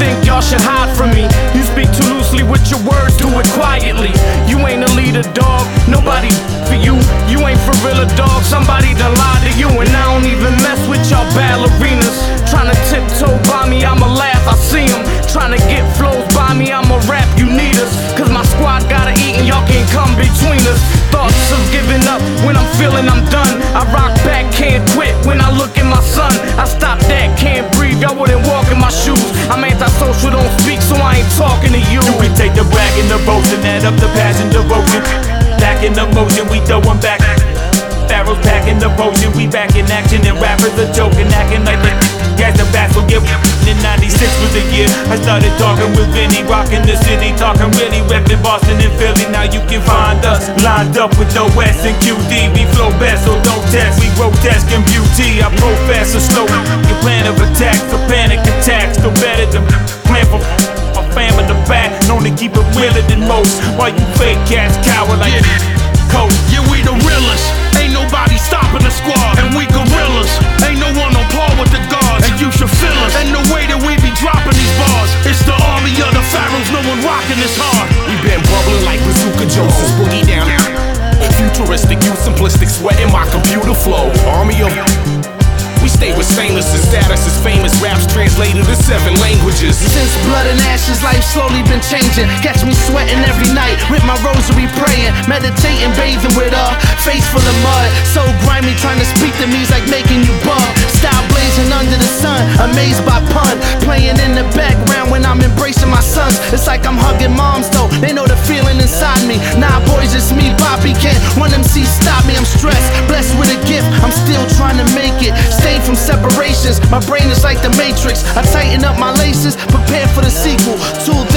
think y'all should hide from me. You speak too loosely with your words, do it quietly. You ain't a leader, dog, nobody for you. You ain't for real, dog, somebody done lied to you. And I don't even mess with y'all ballerinas. Tryna tiptoe by me, I'ma laugh, I see them. Tryna get flows by me, I'ma rap, you need us. Cause my squad gotta eat and y'all can't come between us. Thoughts of giving up when I'm feeling I'm done. I rock back, can't quit when I look at my son. I stop that, can't breathe, y'all wouldn't walk in my shoes. I'm antisocial, don't speak, so I ain't talking to you. We take the brag and the boast and add up the passion, devotion. Back in the motion, we throw 'em back. Barrels packing the potion, we back in action. And rappers are joking, acting like they gas the bats will get. In 96 was the year I started talking with Vinny, rocking the city, talking really, reppin' Boston and Philly. Now you can find us lined up with the West and QD. We flow best, so don't test. We grotesque and beauty. I profess a slow your plan of attack for panic attacks. Still better than plan for my fam in the back. Known to keep it realer than most. While you fake cats cower like cold. Yeah, we the realest. Ain't nobody stopping the squad, and we gorillas. Ain't no one on par with the gods, and you should feel us. And the way that we be dropping these bars, it's the army of the pharaohs. No one rocking this hard. We been bubbling like Bazooka Joseph's boogie down. Futuristic, you simplistic, sweating my computer flow. Army of we stay with stainless, and status is famous. Raps translated to 7 languages. Since blood and ashes, life slowly been changing. Catch me sweating every night with my rosary praying, meditating, bathing with a face full of mud. So grimy, trying to speak to me's like making you bug. Style blazing under the sun, amazed by pun. Playing in the background when I'm embracing my sons. It's like I'm hugging moms though, they know the feeling inside me. Nah boys, it's me, Bobby, can't one MC stop me. I'm stressed, blessed with a gift, I'm still trying to make it. From separations, my brain is like the Matrix. I tighten up my laces, prepare for the sequel. Tool